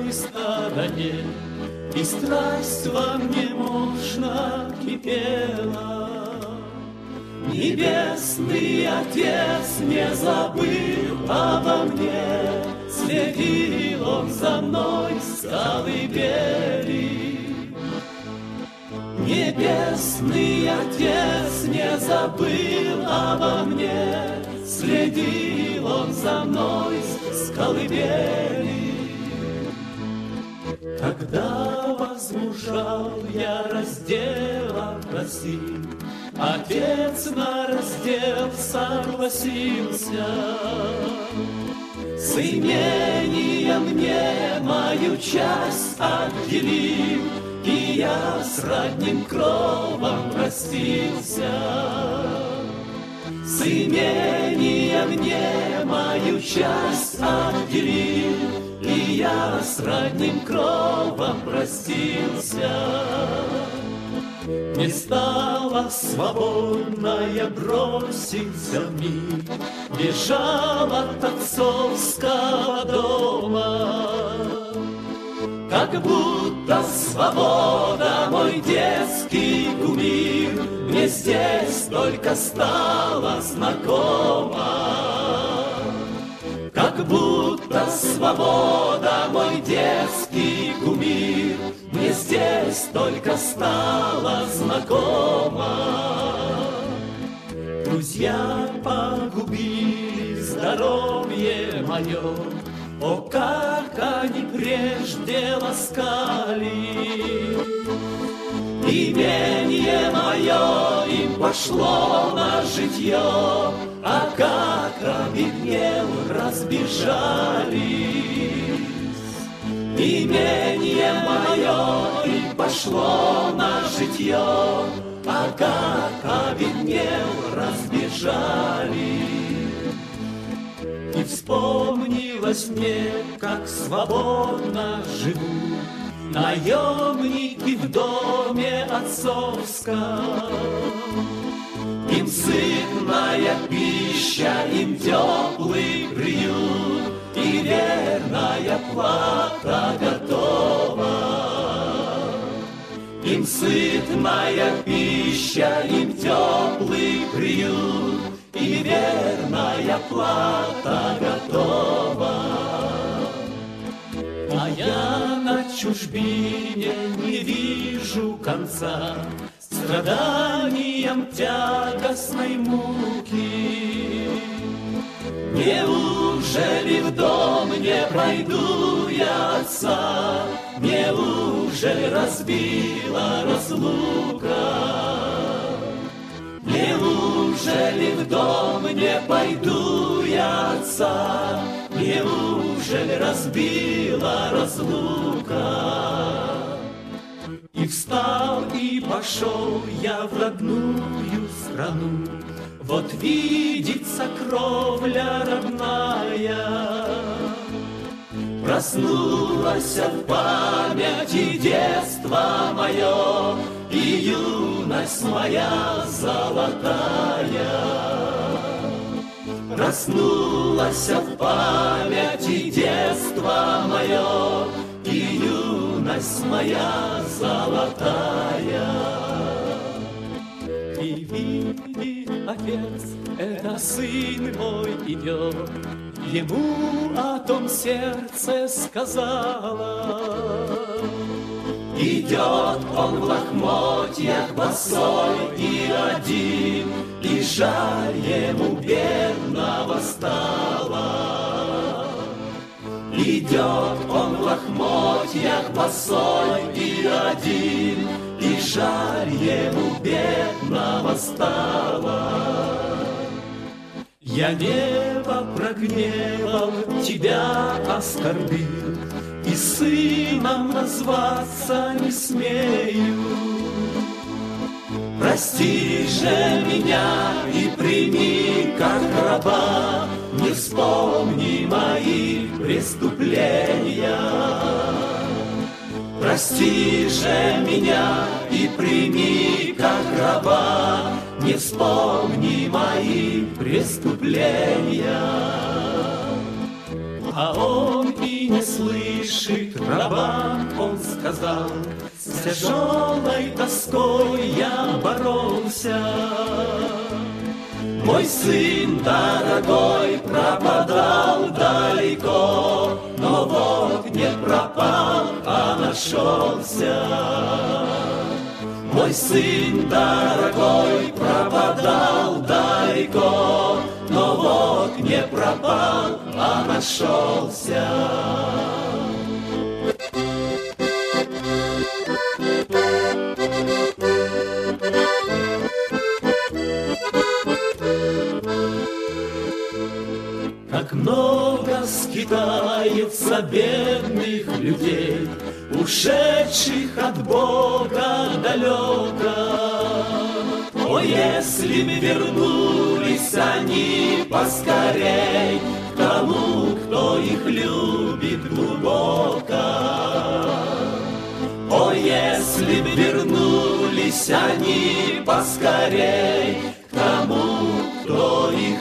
той стороне, и страсть во мне мощно кипела. Небесный Отец не забыл обо мне, следил Он за мной с колыбели. Небесный Отец не забыл обо мне, следил Он за мной с колыбели. Когда возмужал я раздела просил, Отец на раздел согласился. С имения мне мою часть отделил, и я с родним кровом простился. С имения мне мою часть отделил, и я с родним кровом простился. Не стала свободная, бросился в мир, бежал от отцовского дома. Как будто свобода, мой детский кумир, мне здесь только стала знакома. Как будто свобода, мой детский кумир, мне здесь только стала знакома. Друзья погубили здоровье мое, о, как они прежде ласкали. Имение мое им пошло на житье, а как обеднел, разбежались. Имение мое им пошло на житье, а как обеднел, разбежались. И вспомнилось мне, как свободно живу наемники в доме отцовском. Им сытная пища, им теплый приют, и верная плата готова. Им сытная пища, им теплый приют, и верная плата готова. А я на чужбине не вижу конца страданиям тягостной муки. Неужели в дом не пройду я отца? Неужели разбила разлука? Неужели в дом не пойду я отца? Неужели разбила разлука? И встал, и пошел я в родную страну, вот видится кровля родная. Проснулась в памяти детство мое и юность моя золотая. Проснулась в памяти детство мое и юность моя золотая. И видит Отец, это сын мой идет, ему о том сердце сказала. Идет он в лохмотьях босой и один, и жаль ему бедного стало. Идет он в лохмотьях босой и один, и жаль ему бедного стало. Я небо прогневал, тебя оскорбил, и сыном назваться не смею. Прости же меня и прими как раба, не вспомни мои преступления. Прости же меня и прими как раба, не вспомни мои преступления. А он и не слышит дышит трава, он сказал, с тяжелой тоской я боролся. Мой сын дорогой пропадал далеко, но вот не пропал, а нашелся. Мой сын дорогой пропадал далеко, но вот не пропал, а нашелся. Как много скитается бедных людей, ушедших от Бога далеко. О, если б вернулись они поскорей к тому, кто их любит глубоко. О, если б вернулись они поскорей к тому, кто их